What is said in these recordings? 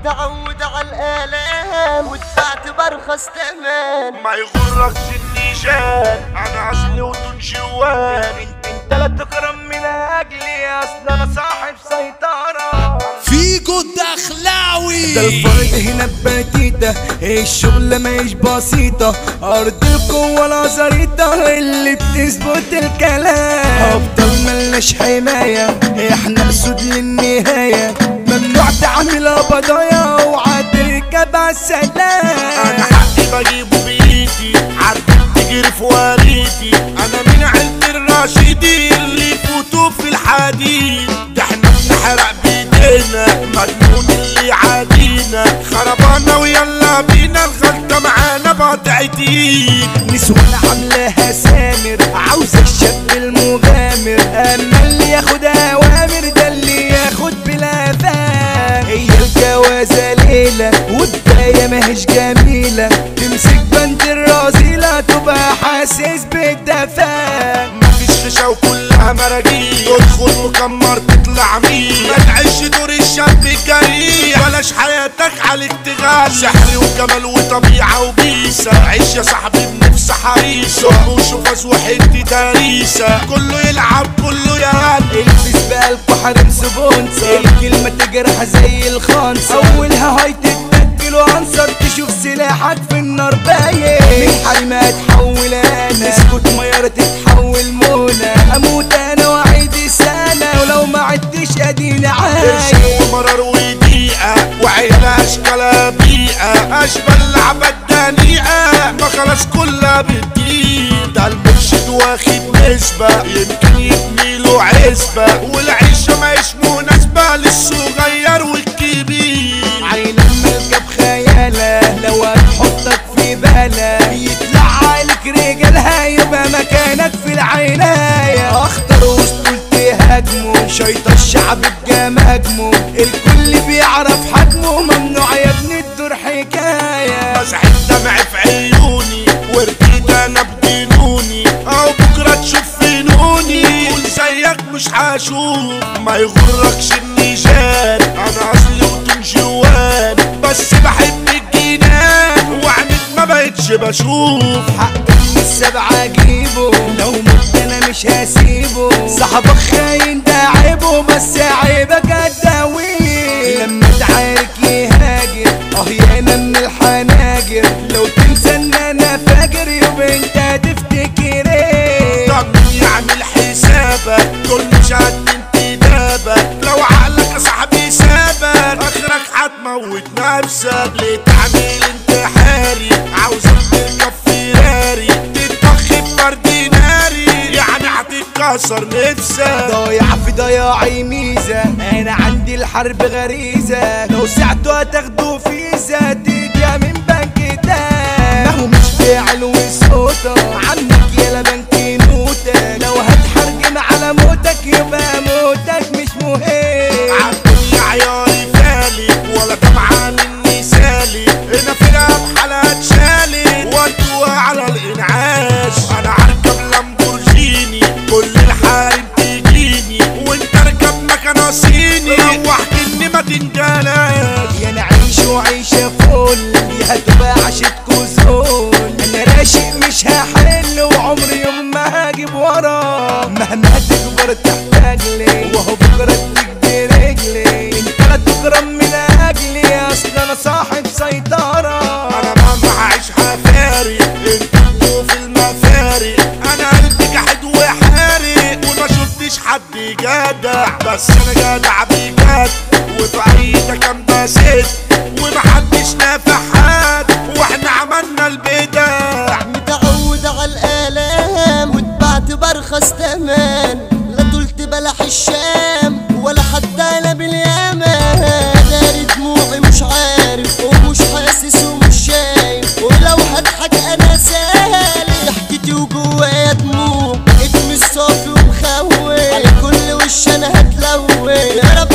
متعود على الآلام واتبعت برخص تمام. ما يغركش النيشان، انا اصلي ودون جوان. انت لا تكرم من اجلي، اصل انا صاحب سيطرة. فيجو الدخلاوي ده الفرد هنا ببتيتة، الشغلة ماهيش بسيطة، أرض القوة العزريطة اللي بتثبت الكلام. أبطال ملناش حماية، احنا أسود للنهاية، ممنوع تعمل قضايا وعتركب عالسلام. انا حقي بجيبه بايدي، عارفك تجري في وريدي. انا من عيلة الراشدين اللي يفوتوا في الحديد. ده احنا بنحرق بايدينا، مجنون اللي يعادينا. خربانة ويلا بينا، الغلطة معانا بقطعتين. نسوان عاملاها سامر، عاوزة الشاب المغامر، أما اللي ياخد أوامر ده اللي ياخد بلا فهم. هي الجوازة ليلة والبداية ماهيش جميلة، تمسك بنت الرذيلة تبقى حاسس بالدفا. مفيش خشة وكلها مراجيل، تدخل مكمر تطلع مين. ما تعيش دور الشاب الجريح، بلاش حياتك عليك تغال. سحر وجمال وطبيعة وبيسة، عيش يا صاحبي بنفس حريصة. وشوفاز وحدي تاريسة، كله يلعب كله يهل. البس بقلبه حرم سبونسر، الكلمة تجرح زي الخنصر، أولها هاي تتنكل وعنصر، تشوف سلاحك في النار باين. من حريمة تحول أنا، اسكت ميارة تتحول منى. أموت أنا وأعيد السنة، ولو ما عدتش أديني عايش. مرار ودقيقة وعيلة أشكالها بيئة، أشبال لعبة دنيئة، ما خلاص كلها بتدين. ده المرشد واخد نسبة، يمكن يبني له عزبة، والعيشة ماهيش مناسبة للصغير والكبير. عينك ملكة بخيالة، لو هتحطك في بالة يطلع عليك رجالها، يبقى مكانك في العناية. أخطر وسطول تهاجمه، شيطان الشعب بجماجمه، الكل بيعرف حجمه، ممنوع يا ابني الدور حكاية. مسح الدمع في عيوني، ورديت أنا بجنوني، أو بكرة تشوف فنوني. قول زيك مش هشوف، ما يغركش النيشان، أنا أصلي ودون جوان. بس بحب الجنان، وعنيت ما بقتش بشوف. حق من السبعة اجيبه، لو مت انا مش هسيبه. صاحبك خاين ده عيبه، بس عيبك هتداويه. لما تعارك يهاجر يانا من الحناجر، لو تنسى ان انا فاجر يبقى انت هتفتكر ايه. طب مين يعمل حسابك، كل شهد انتدابك. لو عقلك يا صاحبي سابك، اخرك هتموت نفسك. ليه تعمل انتحاري، عاوزك تركب فيراري، تتضخ بفرد ناري، يعني هتتكسر نفسك. ضايع في ضياعي ميزة، انا عندي الحرب غريزة، لو ساعته هتاخدوا فيزا تيجي من بنك ده. ما هو مش فاعل وصوتك، عمك يلا بنك نوتك، لو هتحرجم على موتك يبقى موتك مش مهم. عالدنيا عياري فالي، ولا دمعة مني سالي. هنا فرقة بحالات شالي، ودوا على الانعاش. انا هركب لامبورجيني، كل الحارم تجيني، وانت اركب مكان صيني. روح كني ما تنجلاش، يا نعيش وعيشة فل، يا هتبقى عشتكوا زول. انا راشق مش هحل، وعمري يوم ما هجيب ورا. مهما تكبر تحتاج لي، وهو بكرة تجدي رجلي. انت لا تكرم من اجلي، اصل انا صاحب سيطرة. انا مهما هعيش هفارق، انتوا في المفارق. انا قلبي جحد وحارق، وما شفتش حد جدع، بس انا جدع بجد. وفي ايدك كام ست، ومحدش نافع حد، واحنا عملنا البدع. متعود على الآلام واتبعت برخص تمام. لا طولت بلح الشام ولا حتى انا باليمن. داري دموعي مش عارف ومش حاسس ومش شايف، ولو هضحك انا سالي. ضحكتي وجوايا دموع، اسمي الصافي ومخوي، على كل وش انا هتلوي. يا رب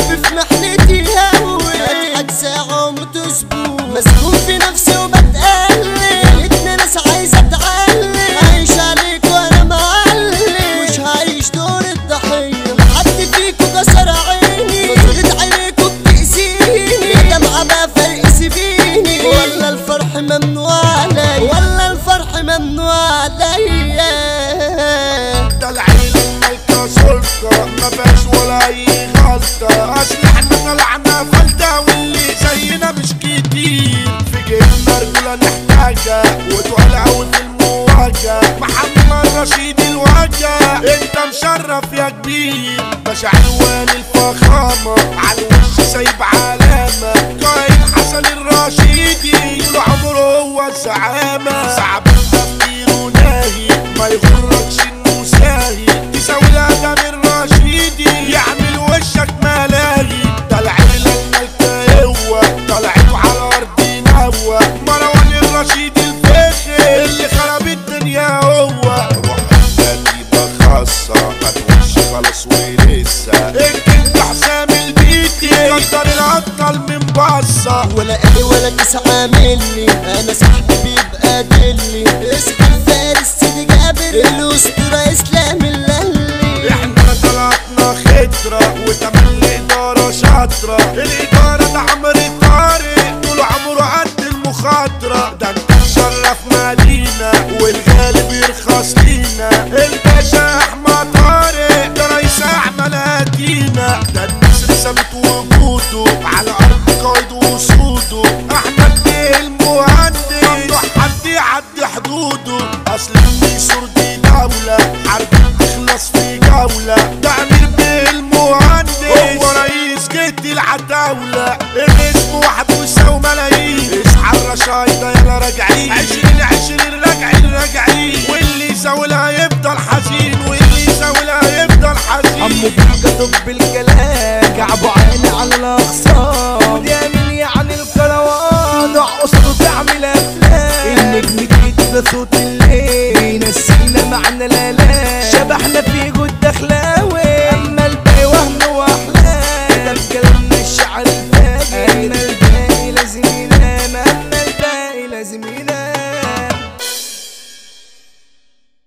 اي غلطة، اصل احنا طلعنا فلتة واللي زينا مش كتير، في جيبنا رجولة نحتاجها وتقال اوي في المواجهة. محمد رشيد الوجه انت مشرف يا كبير، باشا عنوان الفخامة على الوش سايب علامة، قايد حسن الرشيدي طول عمره هو الزعامة، صعب التفكير وناهي ما يغركش انه ساهي، تساوي الادم الرشيدي يعمل وشك ملاهي، ده العيلة الملكة هو طلعته على ارض نوى، مروان الرشيدي الفخر اللي خرب الدنيا هو، روح كتيبة خاصة هتوش خلاص ولسه، انت حسام البيتي قدر الابطال من بصة، ولا قلي ولا كيس عاملي، انا صاحبي بيبقى دلي، اصحى الفارس سيدي جابر الاسطورة اسلام اللهلي، احنا طلعتنا خطرة وتملي ادارة شاطرة، الادارة ده عمرو طارق طول عمره قد المخاطرة، ده انت مشرف مدينة والغالب يرخص لينا، الباشا احمد طارق ده رئيس اعمالاتينا، ده النسر ثابت وجوده على ارض قايد وصوده، احمد بيه المهندس ممنوع حد يعدي حدوده، اصل النسور دي دولة حرب تخلص في جولة، ده امير بيه المهندس هو رئيس جد العتاولة، الاسم واحد ويساوي ملايين، اصحى الرشايدة يلا راجعين 20 راجعين، واللي يساولها يفضل حزين، واللي يساولها يفضل حزين، عمو بيجا طب الكلام كعبه عيني على الاخصام، يمين يعني الكروان قصده تعمل افلام، النجم جديد ده صوت